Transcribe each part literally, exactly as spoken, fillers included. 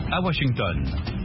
à Washington.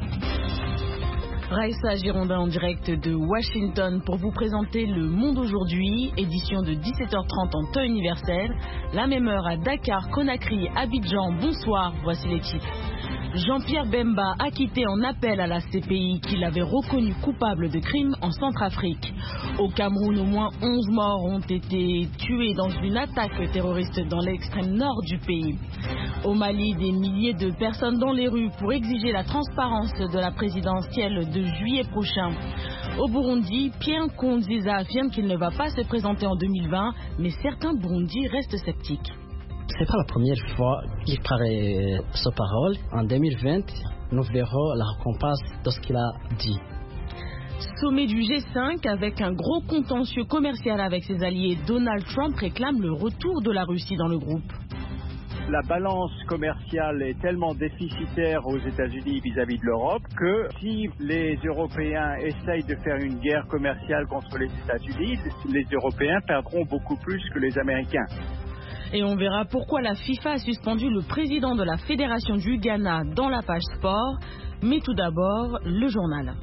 Raïssa Girondin en direct de Washington pour vous présenter Le Monde aujourd'hui, édition de dix-sept heures trente en temps universel. La même heure à Dakar, Conakry, Abidjan. Bonsoir, voici les titres. Jean-Pierre Bemba acquitté en appel à la C P I qui l'avait reconnu coupable de crimes en Centrafrique. Au Cameroun, au moins onze morts ont été tués dans une attaque terroriste dans l'extrême nord du pays. Au Mali, des milliers de personnes dans les rues pour exiger la transparence de la présidentielle de juillet prochain. Au Burundi, Pierre Nkurunziza affirme qu'il ne va pas se présenter en deux mille vingt, mais certains Burundis restent sceptiques. C'est pas la première fois qu'il prend sa parole. En deux mille vingt, nous verrons la récompense de ce qu'il a dit. Sommet du G cinq avec un gros contentieux commercial avec ses alliés. Donald Trump réclame le retour de la Russie dans le groupe. La balance commerciale est tellement déficitaire aux États-Unis vis-à-vis de l'Europe que si les Européens essayent de faire une guerre commerciale contre les États-Unis, les Européens perdront beaucoup plus que les Américains. Et on verra pourquoi la FIFA a suspendu le président de la Fédération du Ghana dans la page sport. Mais tout d'abord, le journal.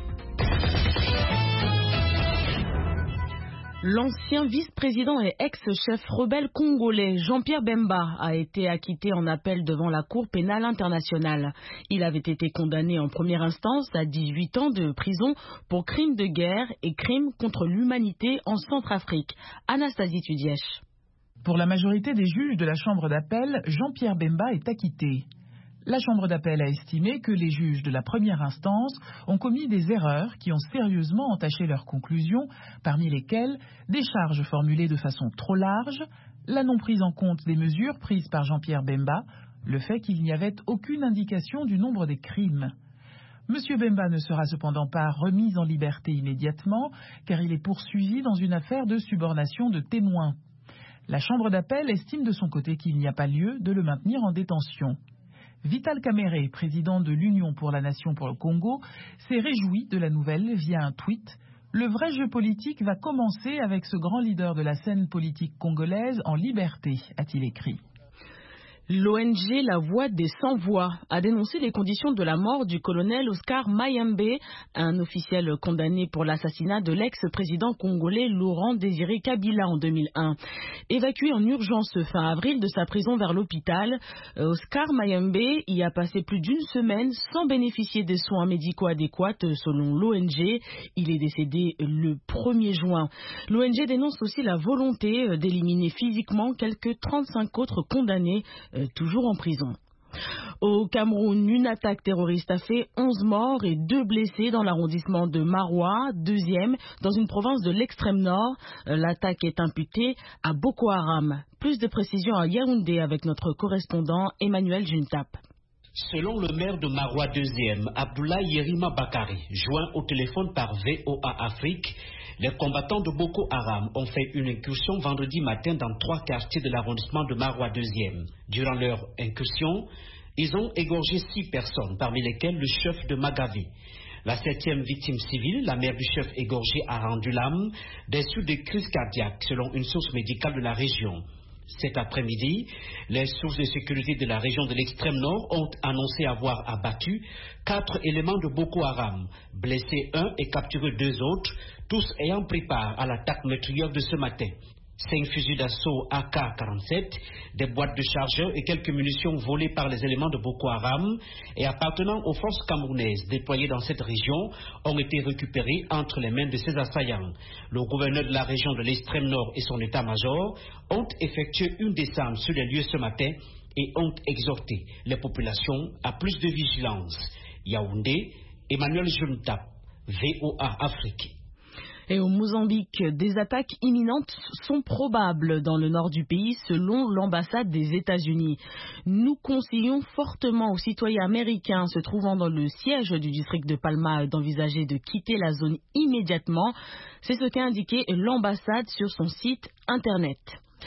L'ancien vice-président et ex-chef rebelle congolais Jean-Pierre Bemba a été acquitté en appel devant la Cour pénale internationale. Il avait été condamné en première instance à dix-huit ans de prison pour crimes de guerre et crimes contre l'humanité en Centrafrique. Anastasie Tudièche. Pour la majorité des juges de la Chambre d'appel, Jean-Pierre Bemba est acquitté. La Chambre d'appel a estimé que les juges de la première instance ont commis des erreurs qui ont sérieusement entaché leurs conclusions, parmi lesquelles des charges formulées de façon trop large, la non prise en compte des mesures prises par Jean-Pierre Bemba, le fait qu'il n'y avait aucune indication du nombre des crimes. Monsieur Bemba ne sera cependant pas remis en liberté immédiatement, car il est poursuivi dans une affaire de subornation de témoins. La Chambre d'appel estime de son côté qu'il n'y a pas lieu de le maintenir en détention. Vital Kamerhe, président de l'Union pour la Nation pour le Congo, s'est réjoui de la nouvelle via un tweet. Le vrai jeu politique va commencer avec ce grand leader de la scène politique congolaise en liberté, a-t-il écrit. L'O N G La Voix des Sans-Voix a dénoncé les conditions de la mort du colonel Oscar Mayembe, un officiel condamné pour l'assassinat de l'ex-président congolais Laurent Désiré Kabila en deux mille un. Évacué en urgence fin avril de sa prison vers l'hôpital, Oscar Mayembe y a passé plus d'une semaine sans bénéficier des soins médicaux adéquats selon l'O N G. Il est décédé le premier juin. L'O N G dénonce aussi la volonté d'éliminer physiquement quelques trente-cinq autres condamnés toujours en prison. Au Cameroun, une attaque terroriste a fait onze morts et deux blessés dans l'arrondissement de Maroua, deuxième, dans une province de l'extrême nord. L'attaque est imputée à Boko Haram. Plus de précisions à Yaoundé avec notre correspondant Emmanuel Juntap. Selon le maire de Maroua deuxième, Abdoulaye Yerima Bakari, joint au téléphone par V O A Afrique, les combattants de Boko Haram ont fait une incursion vendredi matin dans trois quartiers de l'arrondissement de Maroua deuxième. Durant leur incursion, ils ont égorgé six personnes, parmi lesquelles le chef de Magavé. La septième victime civile, la mère du chef égorgé, a rendu l'âme des suites de crise cardiaque, selon une source médicale de la région. Cet après-midi, les sources de sécurité de la région de l'extrême nord ont annoncé avoir abattu quatre éléments de Boko Haram, blessé un et capturé deux autres, tous ayant pris part à l'attaque meurtrière de ce matin. Cinq fusils d'assaut A K quarante-sept, des boîtes de chargeurs et quelques munitions volées par les éléments de Boko Haram et appartenant aux forces camerounaises déployées dans cette région ont été récupérés entre les mains de ces assaillants. Le gouverneur de la région de l'extrême nord et son état-major ont effectué une descente sur les lieux ce matin et ont exhorté les populations à plus de vigilance. Yaoundé, Emmanuel Juntap, V O A Afrique. Et au Mozambique, des attaques imminentes sont probables dans le nord du pays selon l'ambassade des États-Unis. Nous conseillons fortement aux citoyens américains se trouvant dans le siège du district de Palma d'envisager de quitter la zone immédiatement. C'est ce qu'a indiqué l'ambassade sur son site internet.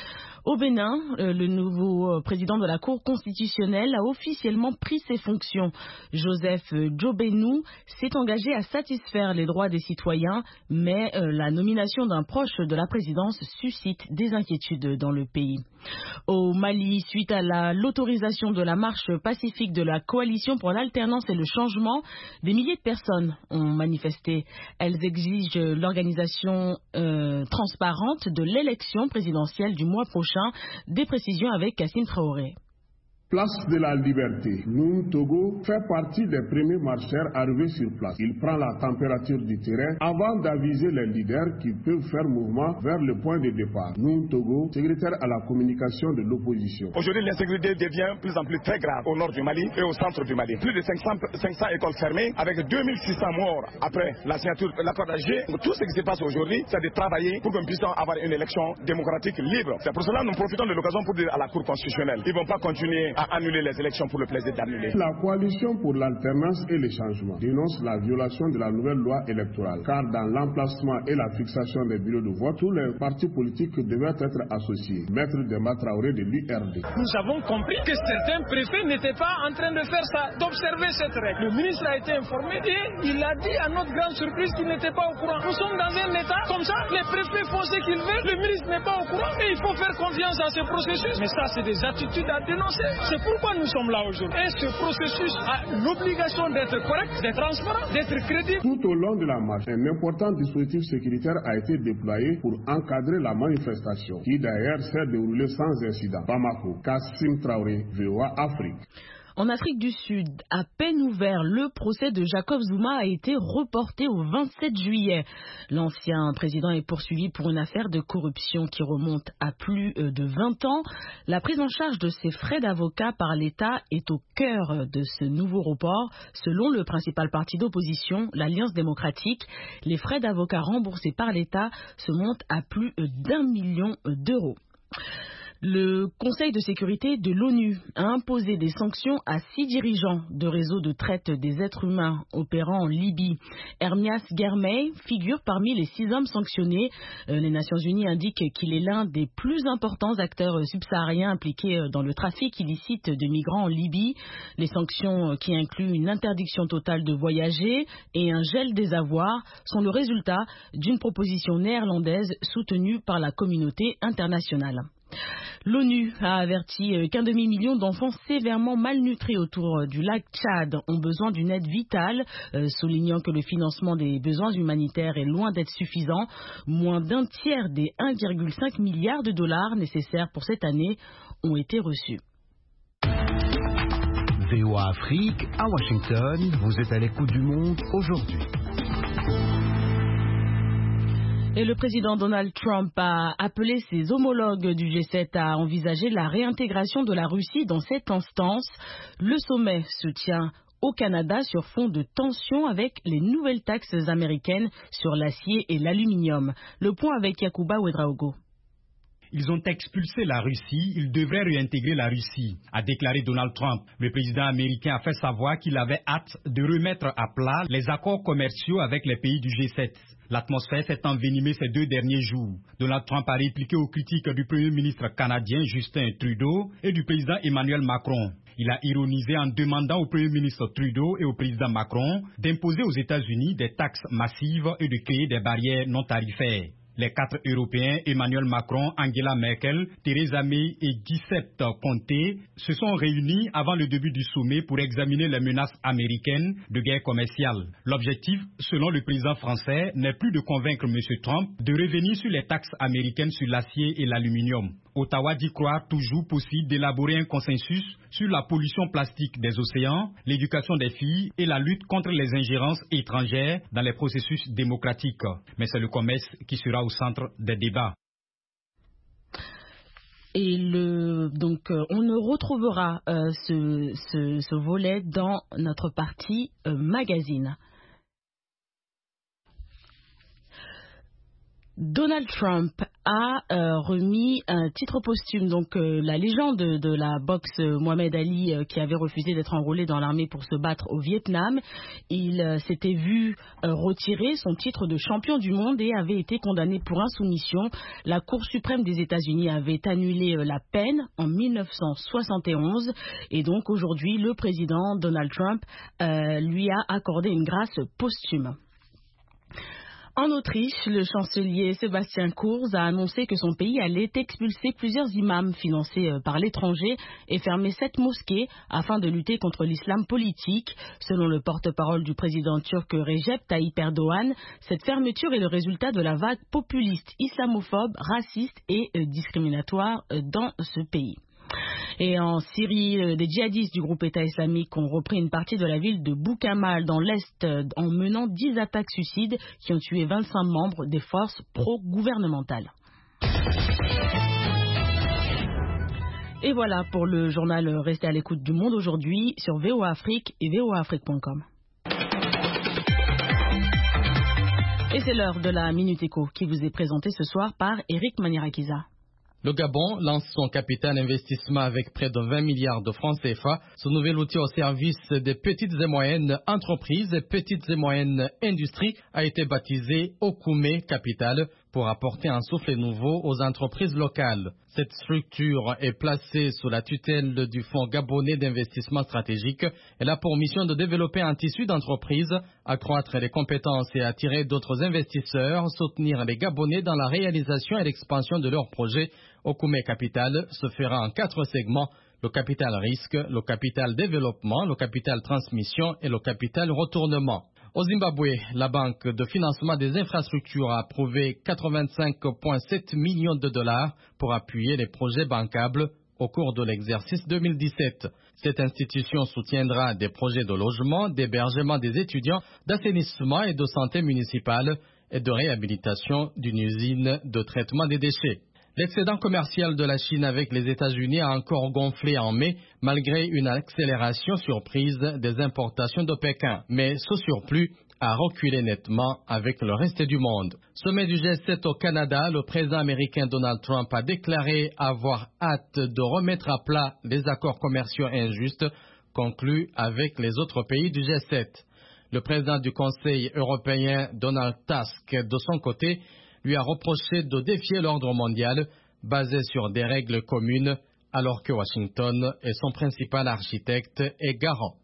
Au Bénin, le nouveau président de la Cour constitutionnelle a officiellement pris ses fonctions. Joseph Djobenou s'est engagé à satisfaire les droits des citoyens, mais la nomination d'un proche de la présidence suscite des inquiétudes dans le pays. Au Mali, suite à la, l'autorisation de la marche pacifique de la coalition pour l'alternance et le changement, des milliers de personnes ont manifesté. Elles exigent l'organisation euh, transparente de l'élection présidentielle du mois prochain. Des précisions avec Kassine Traoré. Place de la Liberté. Noum Togo fait partie des premiers marcheurs arrivés sur place. Il prend la température du terrain avant d'aviser les leaders qui peuvent faire mouvement vers le point de départ. Noum Togo, secrétaire à la communication de l'opposition. Aujourd'hui, l'insécurité devient plus en plus très grave au nord du Mali et au centre du Mali. Plus de cinq cents écoles fermées avec deux mille six cents morts après la signature de l'accord d'Alger. Tout ce qui se passe aujourd'hui, c'est de travailler pour que nous puissions avoir une élection démocratique libre. C'est pour cela que nous profitons de l'occasion pour dire à la Cour constitutionnelle, ils ne vont pas continuer à annuler les élections pour le plaisir d'annuler. La coalition pour l'alternance et le changement dénonce la violation de la nouvelle loi électorale, car dans l'emplacement et la fixation des bureaux de vote, tous les partis politiques devaient être associés. Maître Demba Traoré de l'U R D. Nous avons compris que certains préfets n'étaient pas en train de faire ça, d'observer cette règle. Le ministre a été informé et il a dit à notre grande surprise qu'il n'était pas au courant. Nous sommes dans un état comme ça, les préfets font ce qu'ils veulent, le ministre n'est pas au courant et il faut faire confiance à ce processus. Mais ça, c'est des attitudes à dénoncer. C'est pourquoi nous sommes là aujourd'hui. Et ce processus a l'obligation d'être correct, d'être transparent, d'être crédible. Tout au long de la marche, un important dispositif sécuritaire a été déployé pour encadrer la manifestation, qui d'ailleurs s'est déroulée sans incident. Bamako, Kassim Traoré, V O A Afrique. En Afrique du Sud, à peine ouvert, le procès de Jacob Zuma a été reporté au vingt-sept juillet. L'ancien président est poursuivi pour une affaire de corruption qui remonte à plus de vingt ans. La prise en charge de ses frais d'avocat par l'État est au cœur de ce nouveau report. Selon le principal parti d'opposition, l'Alliance démocratique, les frais d'avocat remboursés par l'État se montent à plus d'un million d'euros. Le Conseil de sécurité de l'ONU a imposé des sanctions à six dirigeants de réseaux de traite des êtres humains opérant en Libye. Hermias Germay figure parmi les six hommes sanctionnés. Les Nations Unies indiquent qu'il est l'un des plus importants acteurs subsahariens impliqués dans le trafic illicite de migrants en Libye. Les sanctions, qui incluent une interdiction totale de voyager et un gel des avoirs, sont le résultat d'une proposition néerlandaise soutenue par la communauté internationale. L'ONU a averti qu'un demi-million d'enfants sévèrement malnutris autour du lac Tchad ont besoin d'une aide vitale, soulignant que le financement des besoins humanitaires est loin d'être suffisant. Moins d'un tiers des un virgule cinq milliard de dollars nécessaires pour cette année ont été reçus. V O A Afrique, à Washington, vous êtes à l'écoute du monde aujourd'hui. Et le président Donald Trump a appelé ses homologues du G sept à envisager la réintégration de la Russie dans cette instance. Le sommet se tient au Canada sur fond de tensions avec les nouvelles taxes américaines sur l'acier et l'aluminium. Le point avec Yacouba Ouedraogo. Ils ont expulsé la Russie, ils devraient réintégrer la Russie, a déclaré Donald Trump. Le président américain a fait savoir qu'il avait hâte de remettre à plat les accords commerciaux avec les pays du G sept. L'atmosphère s'est envenimée ces deux derniers jours. Donald Trump a répliqué aux critiques du Premier ministre canadien Justin Trudeau et du président Emmanuel Macron. Il a ironisé en demandant au Premier ministre Trudeau et au président Macron d'imposer aux États-Unis des taxes massives et de créer des barrières non tarifaires. Les quatre Européens, Emmanuel Macron, Angela Merkel, Theresa May et Giuseppe Conte, se sont réunis avant le début du sommet pour examiner les menaces américaines de guerre commerciale. L'objectif, selon le président français, n'est plus de convaincre M. Trump de revenir sur les taxes américaines sur l'acier et l'aluminium. Ottawa dit croire toujours possible d'élaborer un consensus sur la pollution plastique des océans, l'éducation des filles et la lutte contre les ingérences étrangères dans les processus démocratiques. Mais c'est le commerce qui sera au centre des débats. Et le, donc, euh, on ne retrouvera euh, ce, ce, ce volet dans notre partie euh, magazine. Donald Trump a euh, remis un titre posthume, donc euh, la légende de, de la boxe euh, Mohamed Ali euh, qui avait refusé d'être enrôlé dans l'armée pour se battre au Vietnam. Il euh, s'était vu euh, retirer son titre de champion du monde et avait été condamné pour insoumission. La Cour suprême des États-Unis avait annulé euh, la peine en mille neuf cent soixante et onze et donc aujourd'hui le président Donald Trump euh, lui a accordé une grâce posthume. En Autriche, le chancelier Sébastien Kurz a annoncé que son pays allait expulser plusieurs imams financés par l'étranger et fermer sept mosquées afin de lutter contre l'islam politique. Selon le porte-parole du président turc Recep Tayyip Erdogan, cette fermeture est le résultat de la vague populiste, islamophobe, raciste et discriminatoire dans ce pays. Et en Syrie, des djihadistes du groupe État islamique ont repris une partie de la ville de Boukamal dans l'Est en menant dix attaques suicides qui ont tué vingt-cinq membres des forces pro-gouvernementales. Et voilà pour le journal Restez à l'écoute du monde aujourd'hui sur V O A Afrique et V O A Afrique point com. Et c'est l'heure de la Minute Éco qui vous est présentée ce soir par Eric Manirakiza. Le Gabon lance son capital investissement avec près de vingt milliards de francs C F A. Ce nouvel outil au service des petites et moyennes entreprises et petites et moyennes industries a été baptisé Okume Capital pour apporter un souffle nouveau aux entreprises locales. Cette structure est placée sous la tutelle du Fonds gabonais d'investissement stratégique. Elle a pour mission de développer un tissu d'entreprises, accroître les compétences et attirer d'autres investisseurs, soutenir les Gabonais dans la réalisation et l'expansion de leurs projets. Okume Capital se fera en quatre segments: le capital risque, le capital développement, le capital transmission et le capital retournement. Au Zimbabwe, la Banque de financement des infrastructures a approuvé quatre-vingt-cinq virgule sept millions de dollars pour appuyer les projets bancables au cours de l'exercice deux mille dix-sept. Cette institution soutiendra des projets de logement, d'hébergement des étudiants, d'assainissement et de santé municipale et de réhabilitation d'une usine de traitement des déchets. L'excédent commercial de la Chine avec les États-Unis a encore gonflé en mai, malgré une accélération surprise des importations de Pékin. Mais ce surplus a reculé nettement avec le reste du monde. Sommet du G sept au Canada, le président américain Donald Trump a déclaré avoir hâte de remettre à plat les accords commerciaux injustes conclus avec les autres pays du G sept. Le président du Conseil européen, Donald Tusk, de son côté, lui a reproché de défier l'ordre mondial basé sur des règles communes, alors que Washington est son principal architecte et garant.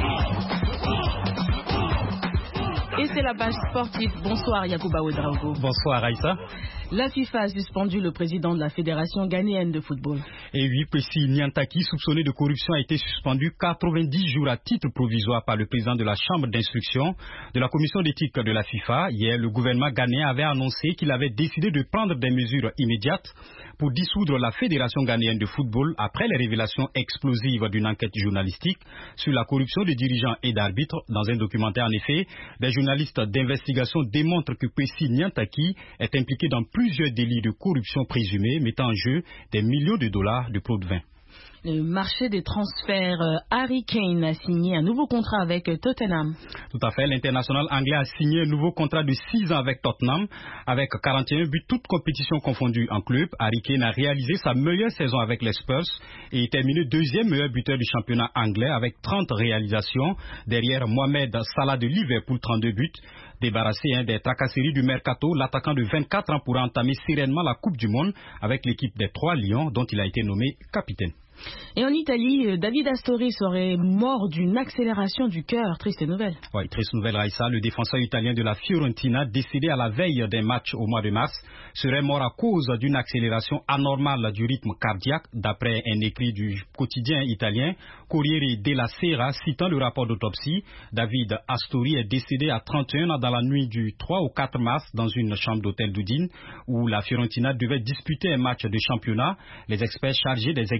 Et c'est la page sportive. Bonsoir Yacouba Ouedraogo. Bonsoir Aïssa. La FIFA a suspendu le président de la Fédération ghanéenne de football. Et oui, Kwesi Nyantakyi, soupçonné de corruption, a été suspendu quatre-vingt-dix jours à titre provisoire par le président de la chambre d'instruction de la commission d'éthique de la FIFA. Hier, le gouvernement ghanéen avait annoncé qu'il avait décidé de prendre des mesures immédiates pour dissoudre la Fédération ghanéenne de football après les révélations explosives d'une enquête journalistique sur la corruption des dirigeants et d'arbitres. Dans un documentaire, en effet, des journalistes d'investigation démontrent que Kwesi Nyantakyi est impliqué dans plusieurs délits de corruption présumés, mettant en jeu des millions de dollars de pots de vin. Le marché des transferts, Harry Kane a signé un nouveau contrat avec Tottenham. Tout à fait, l'international anglais a signé un nouveau contrat de six ans avec Tottenham, avec quarante et un buts, toutes compétitions confondues en club. Harry Kane a réalisé sa meilleure saison avec les Spurs et est terminé deuxième meilleur buteur du championnat anglais avec trente réalisations, derrière Mohamed Salah de Liverpool, trente-deux buts. Débarrassé hein, des tracasseries du mercato, l'attaquant de vingt-quatre ans pourra entamer sereinement la Coupe du Monde avec l'équipe des Trois Lions dont il a été nommé capitaine. Et en Italie, David Astori serait mort d'une accélération du cœur. Triste nouvelle. Oui, triste nouvelle, Raissa. Le défenseur italien de la Fiorentina, décédé à la veille des matchs au mois de mars, serait mort à cause d'une accélération anormale du rythme cardiaque, d'après un écrit du quotidien italien Corriere della Sera, citant le rapport d'autopsie. David Astori est décédé à trente et un ans dans la nuit du trois au quatre mars dans une chambre d'hôtel d'Udine, où la Fiorentina devait disputer un match de championnat. Les experts chargés des examens sur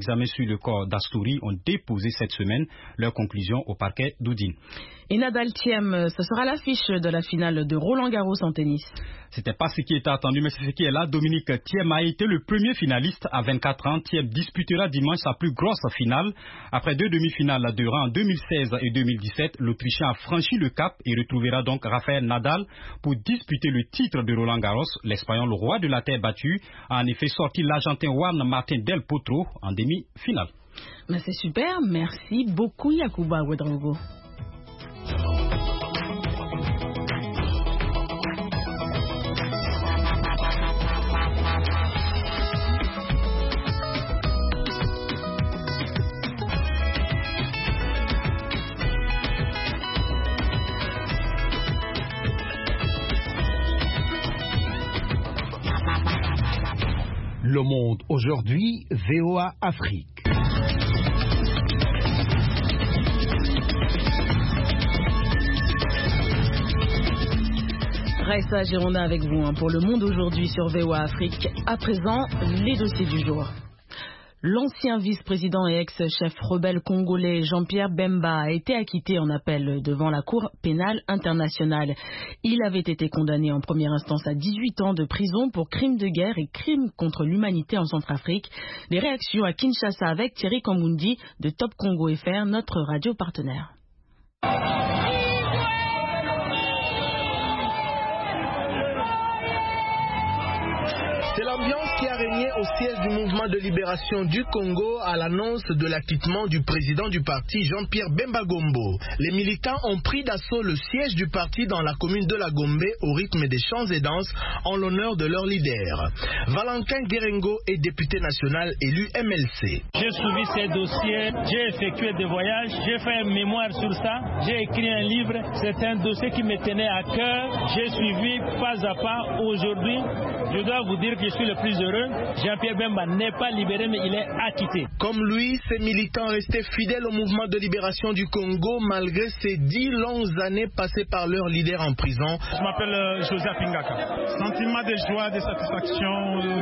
le corps d'Astouri ont déposé cette semaine leurs conclusions au parquet d'Oudine. Et Nadal Thiem, ce sera l'affiche de la finale de Roland-Garros en tennis. C'était pas ce qui était attendu, mais c'est ce qui est là. Dominique Thiem a été le premier finaliste à vingt-quatre ans. Thiem disputera dimanche sa plus grosse finale. Après deux demi-finales de rang en deux mille seize et deux mille dix-sept, l'Autrichien a franchi le cap et retrouvera donc Rafael Nadal pour disputer le titre de Roland-Garros. L'Espagnol, le roi de la terre battue, a en effet sorti l'Argentin Juan Martín del Potro en demi-finale. Mais c'est super, merci beaucoup Yacouba Ouedraogo. Le Monde aujourd'hui, V O A Afrique. Raissa Girona avec vous hein, pour Le Monde aujourd'hui sur V O A Afrique. À présent, les dossiers du jour. L'ancien vice-président et ex-chef rebelle congolais Jean-Pierre Bemba a été acquitté en appel devant la Cour pénale internationale. Il avait été condamné en première instance à dix-huit ans de prison pour crimes de guerre et crimes contre l'humanité en Centrafrique. Les réactions à Kinshasa avec Thierry Kambundi de Top Congo F R, notre radio partenaire. C'est l'ambiance qui a régné au siège du mouvement de libération du Congo à l'annonce de l'acquittement du président du parti Jean-Pierre Bemba Gombo. Les militants ont pris d'assaut le siège du parti dans la commune de la Gombe au rythme des chants et danses en l'honneur de leur leader. Valentin Guérengo est député national élu M L C. J'ai suivi ces dossiers, j'ai effectué des voyages, j'ai fait un mémoire sur ça, j'ai écrit un livre. C'est un dossier qui me tenait à cœur. J'ai suivi pas à pas. Aujourd'hui, je dois vous dire que je suis le plus heureux. Jean-Pierre Bemba n'est pas libéré, mais il est acquitté. Comme lui, ces militants restés fidèles au mouvement de libération du Congo malgré ces dix longues années passées par leur leader en prison. Je m'appelle euh, Joseph Pingaka. Sentiment de joie, de satisfaction,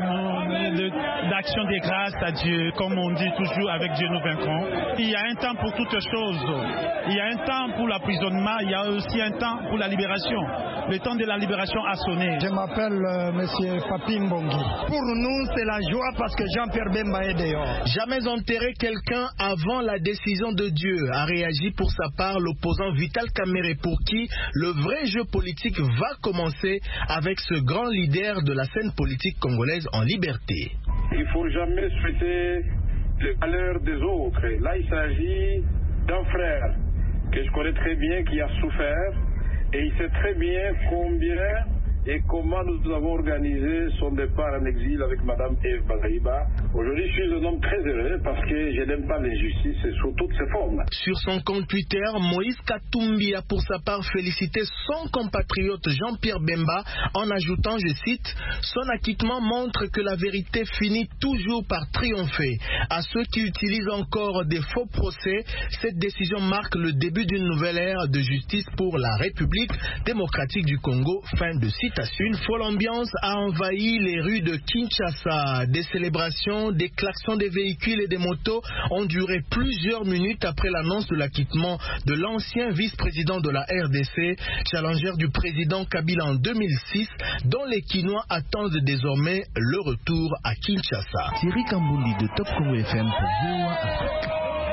euh, d'action de grâce à Dieu, comme on dit toujours, avec Dieu nous vaincrons. Il y a un temps pour toutes choses. Il y a un temps pour l'emprisonnement, il y a aussi un temps pour la libération. Le temps de la libération a sonné. Je m'appelle euh, Monsieur Papi Mbongi. Pour nous, c'est la joie parce que Jean-Pierre Bemba est dehors. Jamais enterrer quelqu'un avant la décision de Dieu, a réagi pour sa part l'opposant Vital Kamerhe, pour qui le vrai jeu politique va commencer avec ce grand leader de la scène politique congolaise en liberté. Il ne faut jamais souhaiter le malheur des autres. Là, il s'agit d'un frère que je connais très bien qui a souffert et il sait très bien combien et comment nous avons organisé son départ en exil avec Madame Eve Bazaïba. Aujourd'hui, je suis un homme très heureux parce que je n'aime pas l'injustice sous toutes ses formes. Sur son compte Twitter, Moïse Katumbi a pour sa part félicité son compatriote Jean-Pierre Bemba en ajoutant, je cite, « Son acquittement montre que la vérité finit toujours par triompher. À ceux qui utilisent encore des faux procès, cette décision marque le début d'une nouvelle ère de justice pour la République démocratique du Congo. » Fin de citation. Une folle ambiance a envahi les rues de Kinshasa. Des célébrations, des klaxons des véhicules et des motos ont duré plusieurs minutes après l'annonce de l'acquittement de l'ancien vice-président de la R D C, challenger du président Kabila en deux mille six, dont les Kinois attendent désormais le retour à Kinshasa. Thierry Kambundi de Top Congo F M pour V O A Afrique.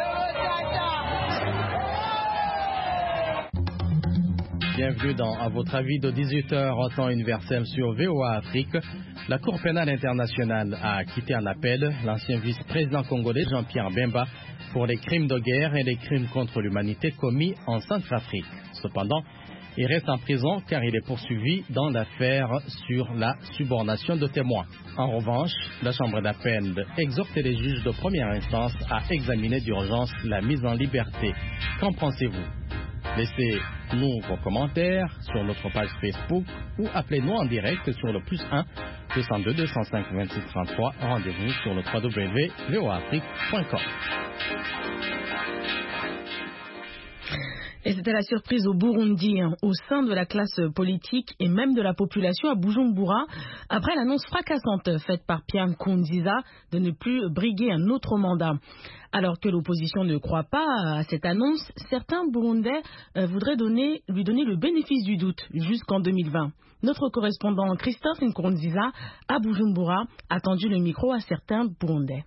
Bienvenue dans À votre avis de dix-huit heures en temps universel sur V O A Afrique. La Cour pénale internationale a acquitté en appel l'ancien vice-président congolais Jean-Pierre Bemba pour les crimes de guerre et les crimes contre l'humanité commis en Centrafrique. Cependant, il reste en prison car il est poursuivi dans l'affaire sur la subornation de témoins. En revanche, la Chambre d'appel exhorte les juges de première instance à examiner d'urgence la mise en liberté. Qu'en pensez-vous ? Laissez-nous vos commentaires sur notre page Facebook ou appelez-nous en direct sur le plus un deux cent deux deux cent cinq vingt-six trente-trois. Rendez-vous sur le w w w point v o a afrique point com. Et c'était la surprise au Burundi, hein, au sein de la classe politique et même de la population à Bujumbura, après l'annonce fracassante faite par Pierre Nkurunziza de ne plus briguer un autre mandat. Alors que l'opposition ne croit pas à cette annonce, certains Burundais euh, voudraient donner, lui donner le bénéfice du doute jusqu'en deux mille vingt. Notre correspondant Christophe Nkurunziza à Bujumbura a tendu le micro à certains Burundais.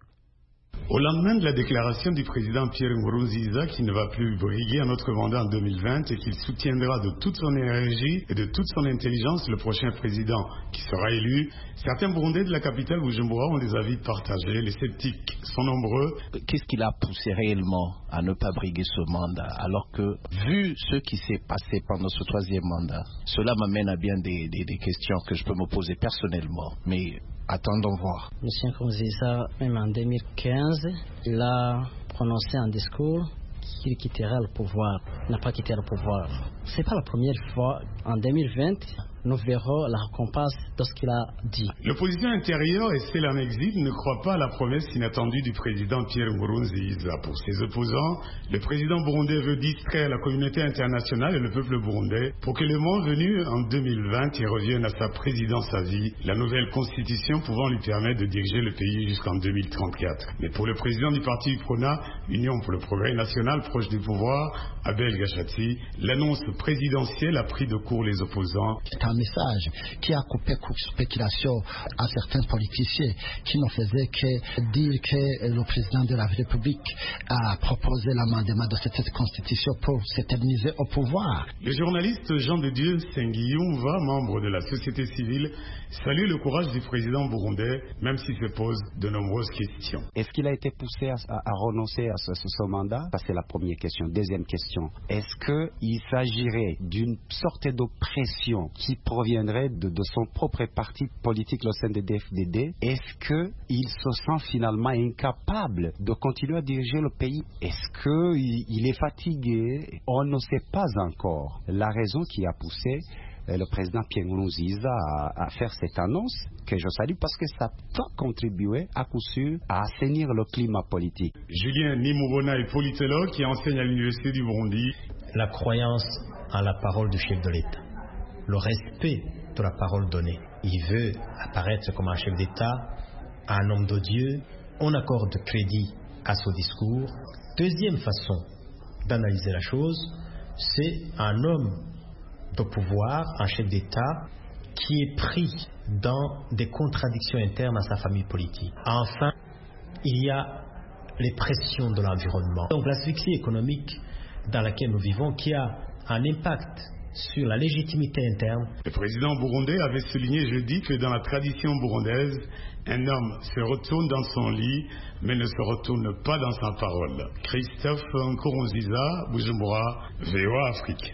Au lendemain de la déclaration du président Pierre Nkurunziza qui ne va plus briguer un autre mandat en deux mille vingt et qu'il soutiendra de toute son énergie et de toute son intelligence le prochain président qui sera élu, certains Burundais de la capitale Bujumbura ont des avis partagés. Les sceptiques sont nombreux. Qu'est-ce qui l'a poussé réellement à ne pas briguer ce mandat alors que, vu ce qui s'est passé pendant ce troisième mandat, cela m'amène à bien des, des, des questions que je peux me poser personnellement. Mais attendons voir. Monsieur Nkurunziza, même en deux mille quinze, il a prononcé un discours qu'il quittera le pouvoir. Il n'a pas quitté le pouvoir. Ce n'est pas la première fois. En deux mille vingt, nous verrons la récompense de ce qu'il a dit. L'opposition intérieure et celle en exil ne croient pas à la promesse inattendue du président Pierre Nkurunziza. Pour ses opposants, le président burundais veut distraire la communauté internationale et le peuple burundais pour que le moment venu en deux mille vingt, il revienne à sa présidence à vie, la nouvelle constitution pouvant lui permettre de diriger le pays jusqu'en deux mille trente-quatre. Mais pour le président du parti UPRONA, Union pour le progrès national proche du pouvoir, Abel Gachati, l'annonce présidentielle a pris de court les opposants. C'est un message qui a coupé toute spéculation à certains politiciens qui ne faisaient que dire que le président de la République a proposé l'amendement de cette constitution pour s'éterniser au pouvoir. Le journaliste Jean de Dieu Senguiyumva, membre de la société civile, salue le courage du président burundais, même s'il se pose de nombreuses questions. Est-ce qu'il a été poussé à, à renoncer à ce, ce, ce mandat? Ça, c'est la première question. Deuxième question, est-ce qu'il s'agirait d'une sorte d'oppression qui proviendrait de, de son propre parti politique, le C N D D F D D? Est-ce qu'il se sent finalement incapable de continuer à diriger le pays? Est-ce qu'il il est fatigué? On ne sait pas encore la raison qui a poussé le président Pierre Nkurunziza à, à faire cette annonce, que je salue parce que ça va contribuer à coup sûr à assainir le climat politique. Julien Nimubona est politologue qui enseigne à l'Université du Burundi. La croyance en la parole du chef de l'État, le respect de la parole donnée. Il veut apparaître comme un chef d'État, un homme de Dieu. On accorde crédit à son discours. Deuxième façon d'analyser la chose, c'est un homme de pouvoir, un chef d'État qui est pris dans des contradictions internes à sa famille politique. Enfin, il y a les pressions de l'environnement. Donc l'asphyxie économique dans laquelle nous vivons qui a un impact sur la légitimité interne. Le président burundais avait souligné jeudi que dans la tradition burundaise, un homme se retourne dans son lit, mais ne se retourne pas dans sa parole. Christophe Nkurunziza, Bujumbura, V O A Afrique.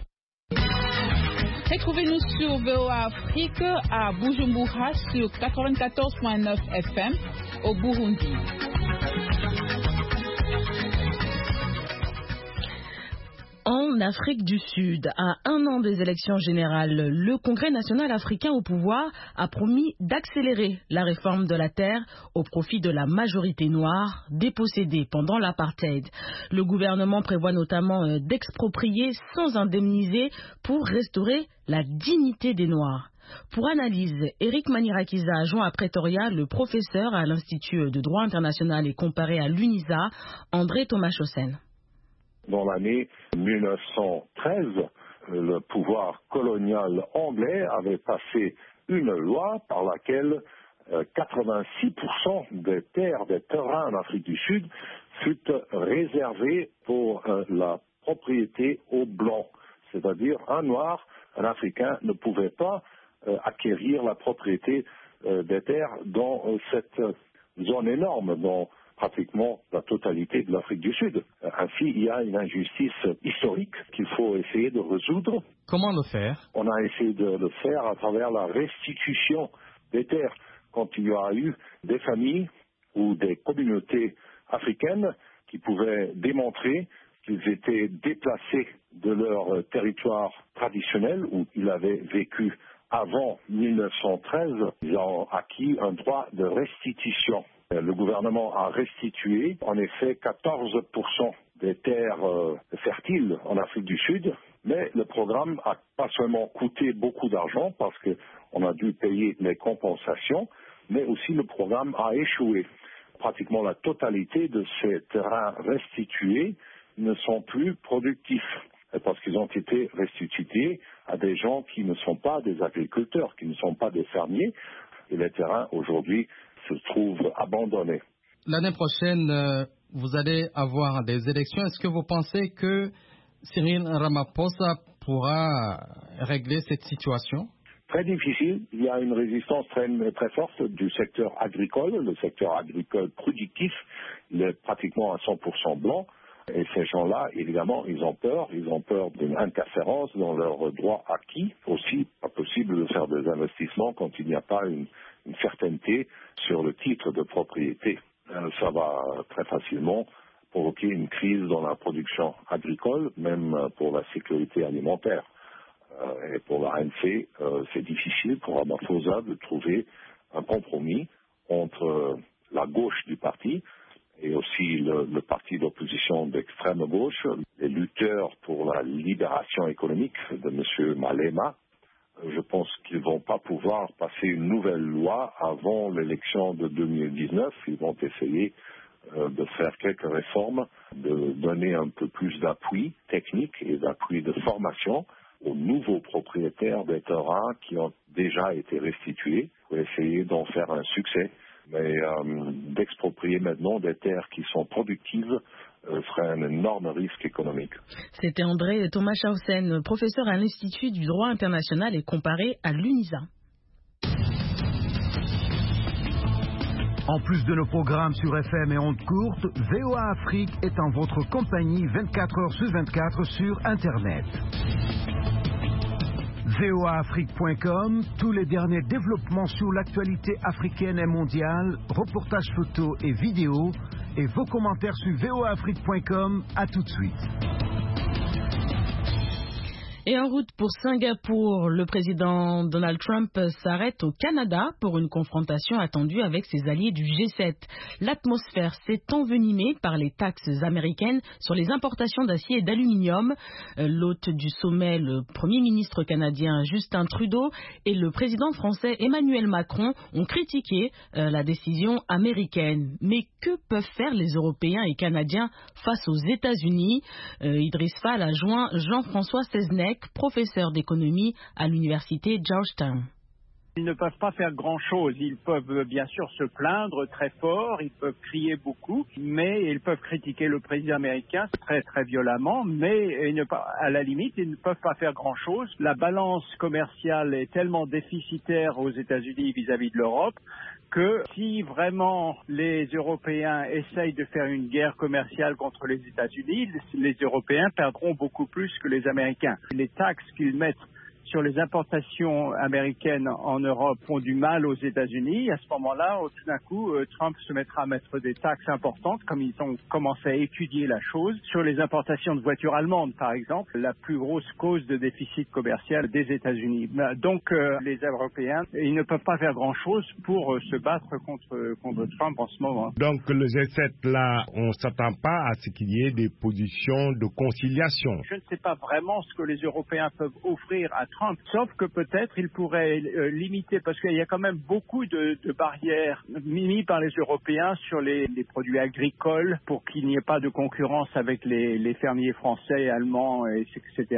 Retrouvez-nous sur V O A Afrique à Bujumbura sur quatre-vingt-quatorze virgule neuf F M au Burundi. En Afrique du Sud, à un an des élections générales, le Congrès national africain au pouvoir a promis d'accélérer la réforme de la terre au profit de la majorité noire dépossédée pendant l'apartheid. Le gouvernement prévoit notamment d'exproprier sans indemniser pour restaurer la dignité des Noirs. Pour analyse, Eric Manirakiza a joint à Pretoria le professeur à l'Institut de droit international et comparé à l'UNISA, André Thomas-Chossen. Dans l'année mille neuf cent treize, le pouvoir colonial anglais avait passé une loi par laquelle quatre-vingt-six pour cent des terres, des terrains en Afrique du Sud furent réservés pour la propriété aux Blancs. C'est-à-dire un Noir, un Africain ne pouvait pas acquérir la propriété des terres dans cette zone énorme, dans pratiquement la totalité de l'Afrique du Sud. Ainsi, il y a une injustice historique qu'il faut essayer de résoudre. Comment le faire? On a essayé de le faire à travers la restitution des terres. Quand il y a eu des familles ou des communautés africaines qui pouvaient démontrer qu'ils étaient déplacés de leur territoire traditionnel où ils avaient vécu avant mille neuf cent treize, ils ont acquis un droit de restitution. Le gouvernement a restitué en effet quatorze pour cent des terres euh, fertiles en Afrique du Sud, mais le programme a pas seulement coûté beaucoup d'argent parce qu'on a dû payer les compensations, mais aussi le programme a échoué. Pratiquement la totalité de ces terrains restitués ne sont plus productifs parce qu'ils ont été restitués à des gens qui ne sont pas des agriculteurs, qui ne sont pas des fermiers, et les terrains aujourd'hui se trouvent abandonnés. L'année prochaine, euh, vous allez avoir des élections. Est-ce que vous pensez que Cyril Ramaphosa pourra régler cette situation? Très difficile. Il y a une résistance très, très forte du secteur agricole. Le secteur agricole productif, il est pratiquement à cent pour cent blanc. Et ces gens-là, évidemment, ils ont peur. Ils ont peur d'une interférence dans leurs droits acquis. Aussi, pas possible de faire des investissements quand il n'y a pas une, une certainté sur le titre de propriété. Ça va très facilement provoquer une crise dans la production agricole, même pour la sécurité alimentaire. Et pour l'A N C, c'est difficile pour Ramaphosa de trouver un compromis entre la gauche du parti et aussi le, le parti d'opposition d'extrême gauche, les lutteurs pour la libération économique de M. Malema. Je pense qu'ils ne vont pas pouvoir passer une nouvelle loi avant l'élection de deux mille dix-neuf. Ils vont essayer euh, de faire quelques réformes, de donner un peu plus d'appui technique et d'appui de formation aux nouveaux propriétaires des terrains qui ont déjà été restitués pour essayer d'en faire un succès. Mais euh, d'exproprier maintenant des terres qui sont productives euh, serait un énorme risque économique. C'était André Thomas Schausen, professeur à l'Institut du droit international et comparé à l'UNISA. En plus de nos programmes sur F M et ondes courtes, V O A Afrique est en votre compagnie vingt-quatre heures sur vingt-quatre sur Internet. V O A Afrique point com, tous les derniers développements sur l'actualité africaine et mondiale, reportages photos et vidéos, et vos commentaires sur V O A Afrique point com. À tout de suite. Et en route pour Singapour, le président Donald Trump s'arrête au Canada pour une confrontation attendue avec ses alliés du G sept. L'atmosphère s'est envenimée par les taxes américaines sur les importations d'acier et d'aluminium. L'hôte du sommet, le premier ministre canadien Justin Trudeau et le président français Emmanuel Macron ont critiqué la décision américaine. Mais que peuvent faire les Européens et Canadiens face aux États-Unis? Idriss Fall a joint Jean-François Seznec, professeur d'économie à l'université Georgetown. Ils ne peuvent pas faire grand-chose. Ils peuvent bien sûr se plaindre très fort, ils peuvent crier beaucoup, mais ils peuvent critiquer le président américain très très violemment, mais ils ne, à la limite, ils ne peuvent pas faire grand-chose. La balance commerciale est tellement déficitaire aux États-Unis vis-à-vis de l'Europe que si vraiment les Européens essayent de faire une guerre commerciale contre les États-Unis, les Européens perdront beaucoup plus que les Américains. Les taxes qu'ils mettent sur les importations américaines en Europe font du mal aux États-Unis. À ce moment-là, tout d'un coup, Trump se mettra à mettre des taxes importantes, comme ils ont commencé à étudier la chose, sur les importations de voitures allemandes, par exemple, la plus grosse cause de déficit commercial des États-Unis. Donc, euh, les Européens, ils ne peuvent pas faire grand-chose pour euh, se battre contre, contre Trump en ce moment. Donc, le G sept, là, on ne s'attend pas à ce qu'il y ait des positions de conciliation. Je ne sais pas vraiment ce que les Européens peuvent offrir à Trump, sauf que peut-être il pourrait euh, limiter, parce qu'il y a quand même beaucoup de, de barrières mises par les Européens sur les, les produits agricoles pour qu'il n'y ait pas de concurrence avec les, les fermiers français, allemands, et, etc.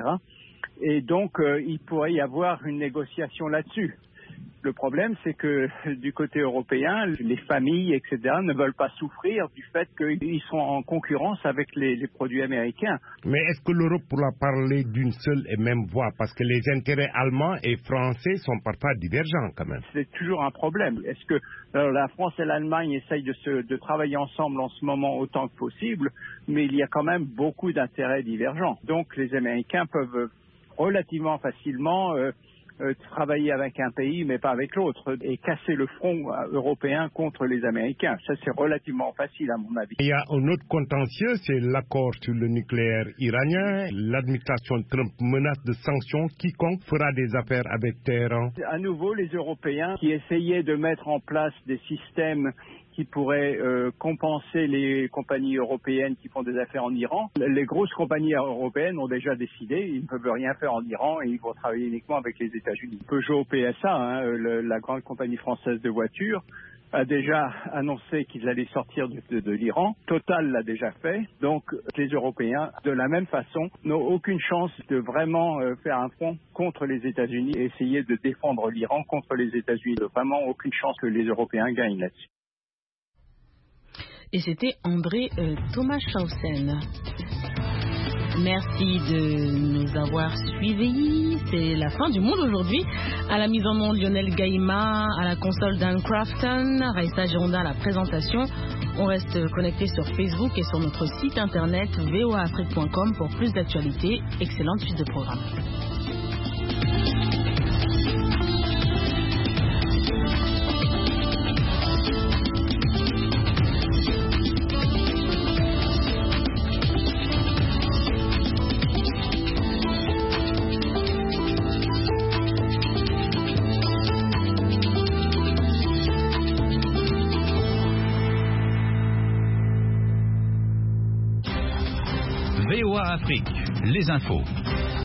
Et donc, euh, il pourrait y avoir une négociation là-dessus. Le problème, c'est que du côté européen, les familles, et cetera, ne veulent pas souffrir du fait qu'ils sont en concurrence avec les, les produits américains. Mais est-ce que l'Europe pourra parler d'une seule et même voix? Parce que les intérêts allemands et français sont parfois divergents quand même. C'est toujours un problème. Est-ce que alors, la France et l'Allemagne essayent de, se, de travailler ensemble en ce moment autant que possible, mais il y a quand même beaucoup d'intérêts divergents. Donc les Américains peuvent relativement facilement euh, Euh, travailler avec un pays mais pas avec l'autre et casser le front européen contre les Américains. Ça, c'est relativement facile à mon avis. Il y a un autre contentieux, c'est l'accord sur le nucléaire iranien. L'administration Trump menace de sanctions quiconque fera des affaires avec Téhéran. À nouveau, les Européens qui essayaient de mettre en place des systèmes qui pourrait euh, compenser les compagnies européennes qui font des affaires en Iran. Les grosses compagnies européennes ont déjà décidé, ils ne peuvent rien faire en Iran et ils vont travailler uniquement avec les États-Unis. Peugeot P S A, hein, le, la grande compagnie française de voitures, a déjà annoncé qu'ils allaient sortir de, de, de l'Iran. Total l'a déjà fait. Donc les Européens, de la même façon, n'ont aucune chance de vraiment euh, faire un front contre les États-Unis et essayer de défendre l'Iran contre les États-Unis. Vraiment aucune chance que les Européens gagnent là-dessus. Et c'était André euh, Thomas Schausen. Merci de nous avoir suivis. C'est la fin du monde aujourd'hui. À la mise en onde, Lionel Gaïma, à la console Dan Crafton, Raissa Girondin à la présentation. On reste connecté sur Facebook et sur notre site internet v o a afrique point com pour plus d'actualités. Excellente suite de programme. V O A Afrique, les infos.